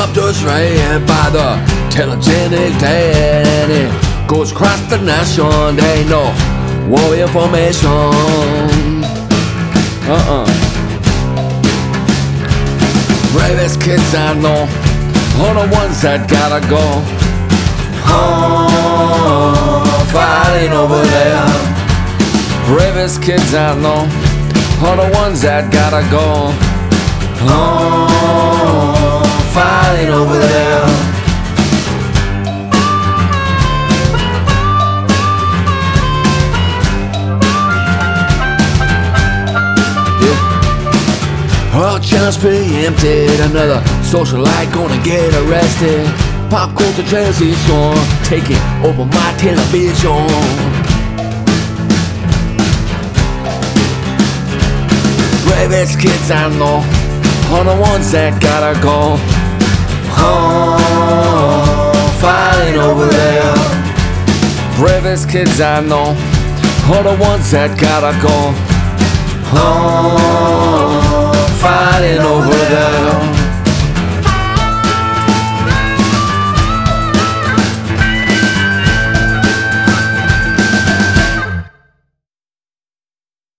helicopters ran by the telegenic day, and it goes across the nation. They know war information. Bravest kids I know are the ones that gotta go fighting over there. Bravest kids I know are the ones that gotta go fighting over there. All channels preempted, another socialite gonna get arrested. Pop culture transition taking over my television. Bravest kids I know are the ones that gotta go fighting over there. Bravest kids I know are the ones that gotta go fighting over there.